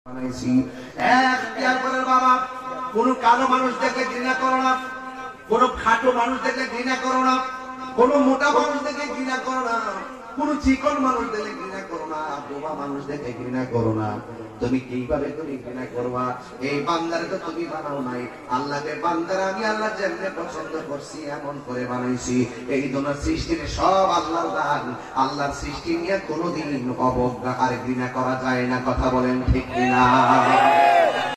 বানাইছি এখতিয়ার করে বাবা। কোন কালো মানুষ দেখে ঘৃণা করো না, কোন খাটো মানুষ দেখে ঘৃণা করো না, কোন মোটা মানুষ দেখে ঘৃণা করো না, কোন চিকন মানুষ দেখে ঘৃণা করো না, বোবা মানুষ দেখে ঘৃণা করো না। তুমি কিভাবে তুমি ঘৃণা করবা? এই বান্দারে তো তুমি বানাও নাই। আল্লাহকে বান্দারা আমি আল্লাহ যেমনে পছন্দ করছি এমন করে বানাইছি। এই দুনিয়ার সৃষ্টির সব আল্লাহর দান। আল্লাহর সৃষ্টি নিয়ে কোনোদিন অবজ্ঞা আর ঘৃণা করা যায় না। কথা বলেন ঠিক কিনা?